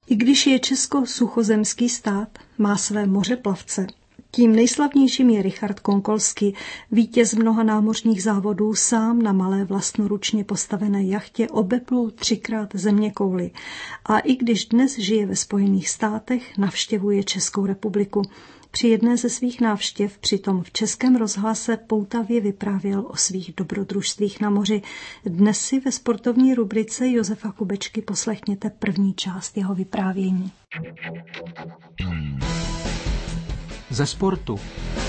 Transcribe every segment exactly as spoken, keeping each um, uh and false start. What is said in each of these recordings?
I když je Česko suchozemský stát, má své mořeplavce. Tím nejslavnějším je Richard Konkolský, vítěz mnoha námořních závodů, sám na malé vlastnoručně postavené jachtě obeplul třikrát zeměkouli. A i když dnes žije ve Spojených státech, navštěvuje Českou republiku. Při jedné ze svých návštěv přitom v Českém rozhlase poutavě vyprávěl o svých dobrodružstvích na moři. Dnes si ve sportovní rubrice Josefa Kubečky poslechněte první část jeho vyprávění. Ze sportu.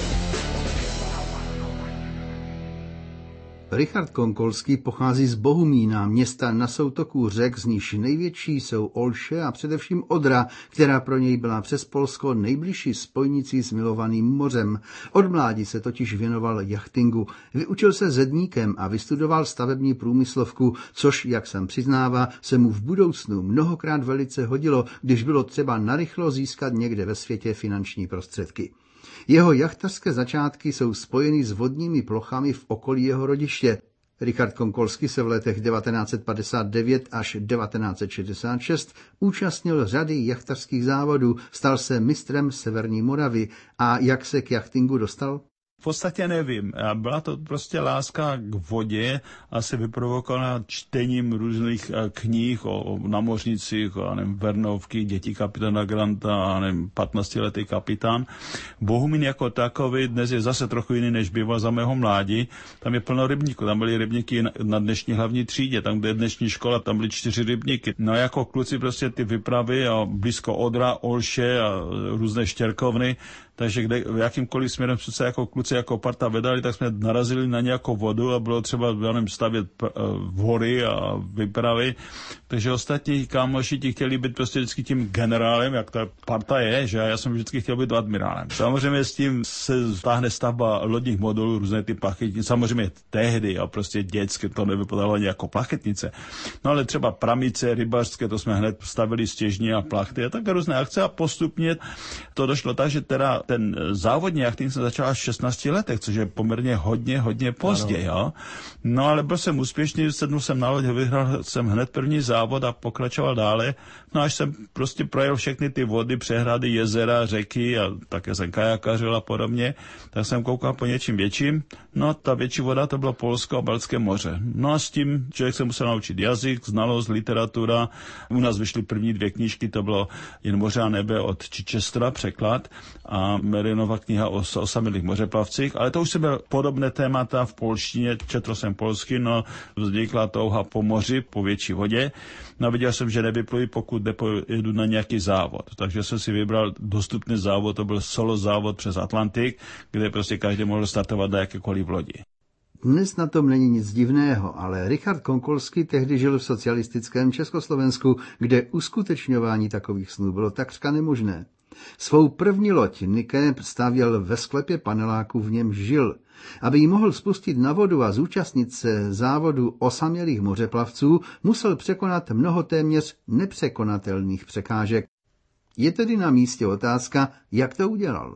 Richard Konkolský pochází z Bohumína, města na soutoku řek, z níž největší jsou Olše a především Odra, která pro něj byla přes Polsko nejbližší spojnicí s milovaným mořem. Od mládí se totiž věnoval jachtingu. Vyučil se zedníkem a vystudoval stavební průmyslovku, což, jak sam přiznává, se mu v budoucnu mnohokrát velice hodilo, když bylo třeba narychlo získat někde ve světě finanční prostředky. Jeho jachtařské začátky jsou spojeny s vodními plochami v okolí jeho rodiště. Richard Konkolský se v letech devatenáct set padesát devět až devatenáct set šedesát šest účastnil řady jachtařských závodů, stal se mistrem Severní Moravy. A jak se k jachtingu dostal? V podstatě nevím. Byla to prostě láska k vodě, asi vyprovokovaná čtením různých knih o, o námořnicích, o nevím, Vernovky, děti kapitána Granta, a nevím, patnáctiletý kapitán. Bohumín jako takový dnes je zase trochu jiný, než býval za mého mládí. Tam je plno rybníků, tam byly rybníky na dnešní hlavní třídě, tam, kde je dnešní škola, tam byly čtyři rybníky. No a jako kluci prostě ty vypravy a blízko Odra, Olše a různé štěrkovny. Takže kde, v jakýmkoliv směrem jsme se jako kluci, jako parta vedali, tak jsme narazili na nějakou vodu a bylo třeba, já nevím, stavět hory a vypravy. Takže ostatní kámoši ti chtěli být prostě vždycky tím generálem, jak ta parta je, že já jsem vždycky chtěl být admirálem. Samozřejmě s tím se stáhne stavba lodních modulů, různé ty plachetnice, samozřejmě tehdy a prostě dětské to nevypadalo ani jako plachetnice. No ale třeba pramice, rybařské, to jsme hned stavili stěžně a plachty a tak různé akce a postupně to došlo tak, že teda ten závodní jachting jsem začal až v šestnácti letech, což je poměrně hodně, hodně pozdě, jo. No ale byl jsem úspěšný, sednul jsem na loď, vyhrál jsem hned první závod a pokračoval dále. No až jsem prostě projel všechny ty vody, přehrady, jezera, řeky a také jsem kajakařil a podobně, tak jsem koukal po něčím větším. No ta větší voda to bylo Polsko a Baltské moře. No a s tím člověk se musel naučit jazyk, znalost, literatura. U nás vyšly první dvě knížky, to bylo Jen moře a nebe od Chichestera, překlad, a Merinova kniha o osamělých mořeplavcích, ale to už se byly podobné témata v polštině, četl jsem polsky, no vznikla touha po moři, po větší vodě. No viděl jsem, že nevypluji, pokud nepojedu na nějaký závod. Takže jsem si vybral dostupný závod, to byl solo závod přes Atlantik, kde prostě každý mohl startovat na jakékoliv lodi. Dnes na tom není nic divného, ale Richard Konkolský tehdy žil v socialistickém Československu, kde uskutečňování takových snů bylo takřka nemožné. Svou první loď Nike stavěl ve sklepě paneláku, v němž žil. Aby ji mohl spustit na vodu a zúčastnit se závodu osamělých mořeplavců, musel překonat mnoho téměř nepřekonatelných překážek. Je tedy na místě otázka, jak to udělal.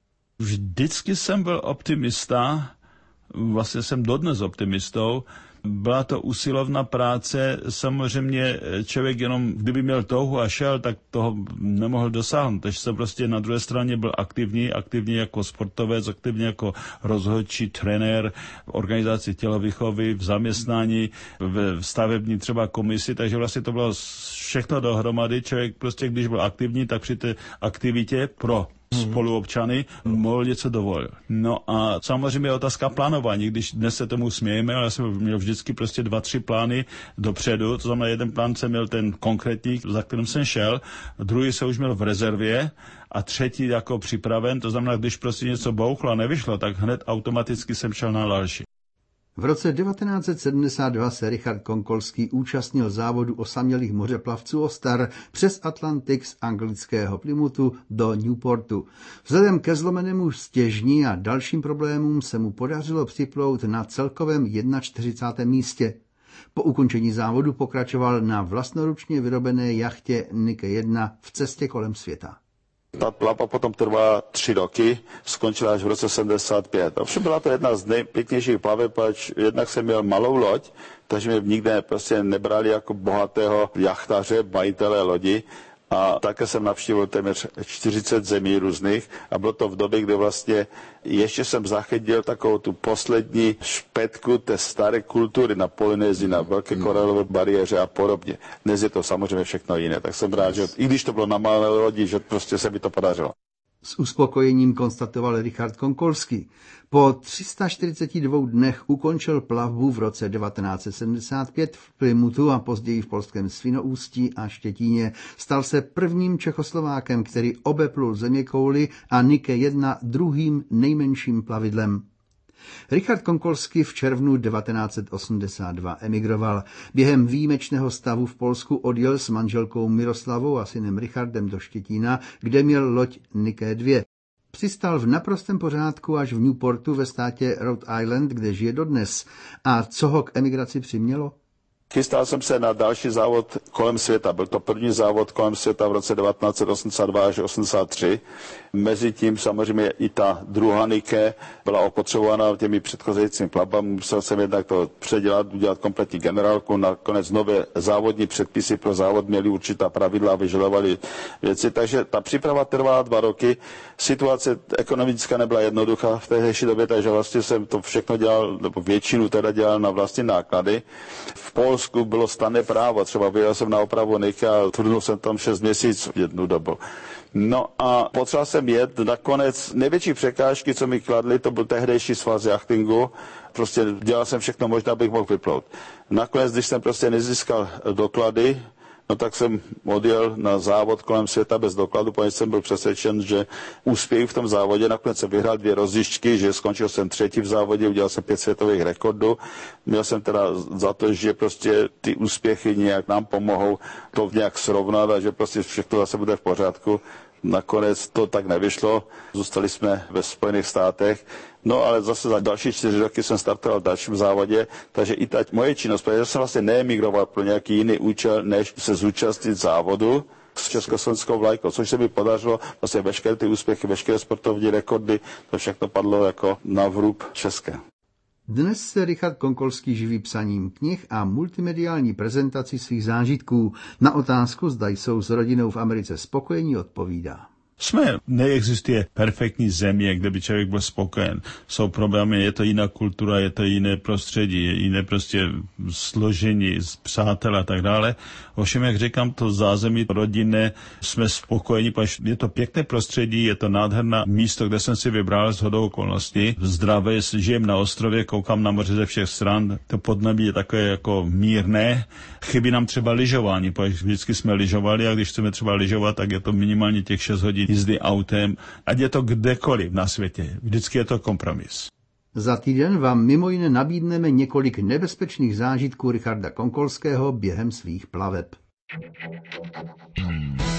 Vždycky jsem byl optimista, vlastně jsem dodnes optimistou. Byla to usilovná práce, samozřejmě člověk jenom, kdyby měl touhu a šel, tak toho nemohl dosáhnout. Takže jsem prostě na druhé straně byl aktivní, aktivní jako sportovec, aktivní jako rozhodčí, trenér v organizaci tělovýchovy, v zaměstnání, v stavební třeba komisi, takže vlastně to bylo všechno dohromady. Člověk prostě, když byl aktivní, tak při té aktivitě pro spoluobčany mohl něco dovolit. No a samozřejmě je otázka plánování, když dnes se tomu smějeme, ale já jsem měl vždycky prostě dva, tři plány dopředu, to znamená jeden plán jsem měl ten konkrétní, za kterým jsem šel, druhý se už měl v rezervě a třetí jako připraven, to znamená, když prostě něco bouchlo a nevyšlo, tak hned automaticky jsem šel na další. V roce devatenáct set sedmdesát dva se Richard Konkolský účastnil závodu osamělých mořeplavců Ostar přes Atlantik z anglického Plymouthu do Newportu. Vzhledem ke zlomenému stěžni a dalším problémům se mu podařilo připlout na celkovém čtyřicátém prvním místě. Po ukončení závodu pokračoval na vlastnoručně vyrobené jachtě Nike jedna v cestě kolem světa. Ta plavba potom trvá tři roky, skončila až v roce sedmdesát pět. Ovšem byla to jedna z nejpěknějších plaveb, protože jednak jsem měl malou loď, takže mě nikde prostě nebrali jako bohatého jachtaře, majitele lodi. A také jsem navštívil téměř čtyřicet zemí různých a bylo to v době, kdy vlastně ještě jsem zachytil takovou tu poslední špetku té staré kultury na Polynézii, na velké koralové bariéře a podobně. Dnes je to samozřejmě všechno jiné, tak jsem rád, že i když to bylo na malé lodi, že prostě se mi to podařilo. S uspokojením konstatoval Richard Konkolský. Po tři sta čtyřiceti dvou dnech ukončil plavbu v roce devatenáct set sedmdesát pět v Plymouthu a později v polském Svinoústí a Štětíně. Stal se prvním Čechoslovákem, který obeplul zeměkouli a Nike jedna druhým nejmenším plavidlem. Richard Konkolský v červnu devatenáct set osmdesát dva emigroval. Během výjimečného stavu v Polsku odjel s manželkou Miroslavou a synem Richardem do Štětína, kde měl loď Nike dva. Přistal v naprostém pořádku až v Newportu ve státě Rhode Island, kde žije dodnes. A co ho k emigraci přimělo? Chystal jsem se na další závod kolem světa. Byl to první závod kolem světa v roce devatenáct set osmdesát dva až osmdesát tři. Mezitím samozřejmě i ta druhá Nike byla opotřebována těmi předcházejícími plavbami. Musel jsem jednak to předělat, udělat kompletní generálku. Nakonec nové závodní předpisy pro závod měly určitá pravidla a vyžadovaly věci. Takže ta příprava trvala dva roky. Situace ekonomická nebyla jednoduchá v tehdejší době, takže vlastně jsem to všechno dělal, nebo většinu teda dělal na vlastní náklady. V Polsku bylo stanné právo, třeba vyjel jsem na opravu Nike a trudnul jsem tam šest měsíců jednu dobu. No a potřeboval jsem jet, nakonec největší překážky, co mi kladly, to byl tehdejší svaz jachtingu, prostě dělal jsem všechno možné, abych mohl vyplout. Nakonec, když jsem prostě nezískal doklady, no tak jsem odjel na závod kolem světa bez dokladu, protože jsem byl přesvědčen, že uspěju v tom závodě. Nakonec jsem vyhrál dvě rozjížďky, že skončil jsem třetí v závodě, udělal jsem pět světových rekordů. Měl jsem teda za to, že prostě ty úspěchy nějak nám pomohou to nějak srovnat a že prostě všechno zase bude v pořádku. Nakonec to tak nevyšlo, zůstali jsme ve Spojených státech, no ale zase za další čtyři roky jsem startoval v dalším závodě, takže i ta moje činnost, protože jsem vlastně neemigroval pro nějaký jiný účel, než se zúčastnit závodu s československou vlajkou, což se mi podařilo, vlastně veškeré ty úspěchy, veškeré sportovní rekordy, to všechno padlo jako na vrub české. Dnes se Richard Konkolský živí psaním knih a multimediální prezentací svých zážitků. Na otázku, zda jsou s rodinou v Americe spokojení, odpovídá. Jsme, neexistuje perfektní země, kde by člověk byl spokojen. Jsou problémy, je to jiná kultura, je to jiné prostředí, je jiné prostě složení, přátel a tak dále. Ovšem, jak říkám, to zázemí rodinné, jsme spokojeni, protože je to pěkné prostředí, je to nádherné místo, kde jsem si vybral shodou okolností. Zdravé, žijem na ostrově, koukám na moře ze všech stran, to podnebí je takové jako mírné. Chybí nám třeba lyžování, protože vždycky jsme lyžovali a když chceme třeba lyžovat, tak je to minimálně těch šest hodin jízdy autem, ať je to kdekoliv na světě. Vždycky je to kompromis. Za týden vám mimo jiné nabídneme několik nebezpečných zážitků Richarda Konkolského během svých plaveb.